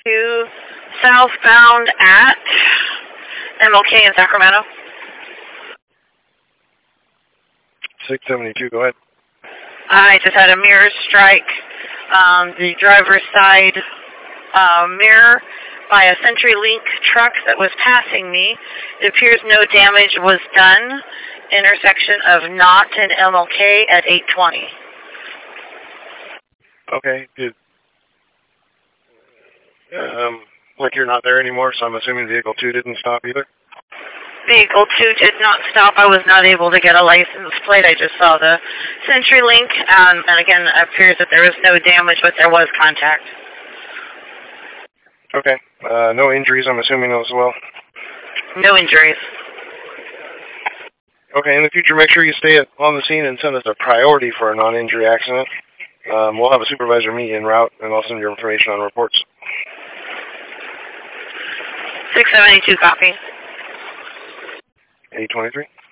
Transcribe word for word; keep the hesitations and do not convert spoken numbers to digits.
seventy-two southbound at M L K in Sacramento. six seventy-two, go ahead. I just had a mirror strike. Um, the driver's side uh, mirror by a CenturyLink truck that was passing me. It appears no damage was done. Intersection of Knott and M L K at eight twenty. Okay, good. Um, like you're not there anymore, so I'm assuming vehicle two didn't stop either? Vehicle two did not stop. I was not able to get a license plate. I just saw the CenturyLink, um, and again, it appears that there was no damage, but there was contact. Okay. Uh, no injuries, I'm assuming, as well? No injuries. Okay, in the future, make sure you stay on the scene and send us a priority for a non-injury accident. Um, we'll have a supervisor meet you en route, and I'll send your information on reports. six seventy-two copy. eight twenty-three.